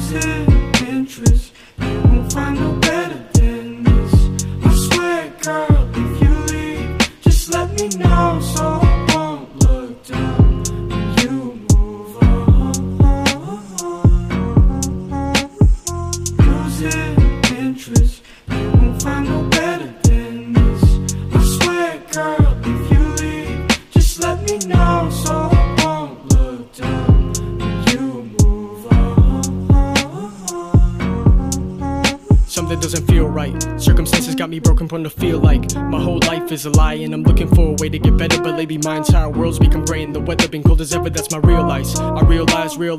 losing interest. You won't find no better than this. I swear, girl, if you leave, just let me know so I won't look down when you move on. Losing interest. You won't find no better than this. I swear, girl, if you leave, just let me know so I won't look down when you move on. Something doesn't feel right. Circumstances got me broken from the feel like my whole life is a lie, and I'm looking for a way to get better. But lately my entire world's become gray, and the weather been cold as ever. That's my real life. I realize